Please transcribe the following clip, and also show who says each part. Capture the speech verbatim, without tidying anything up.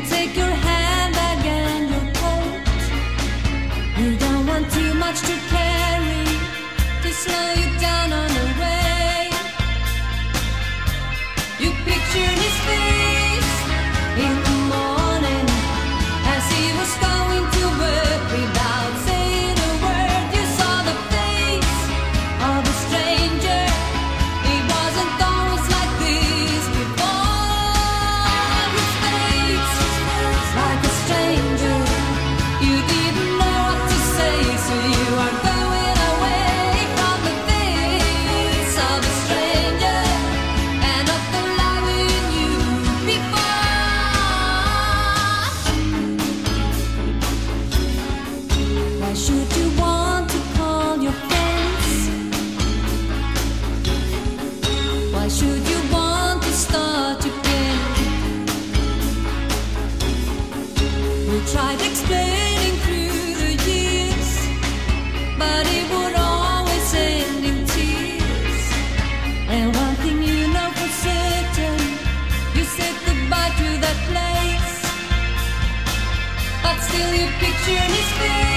Speaker 1: take your handbag and your coat. You don't want too much to carry to slow you down on the way. You picture his face in the morning as he was going to work without saying a word. You saw the face of a stranger. It wasn't always like this before. His face like a stranger. You didn't know what to say, so you are going away from the face of a stranger and of the life we knew before. Why should you want to call your friends? Why should you want to start again? We tried explaining through the years, but it would always end in tears. And one thing you know for certain, you said goodbye to that place, but still you picture his face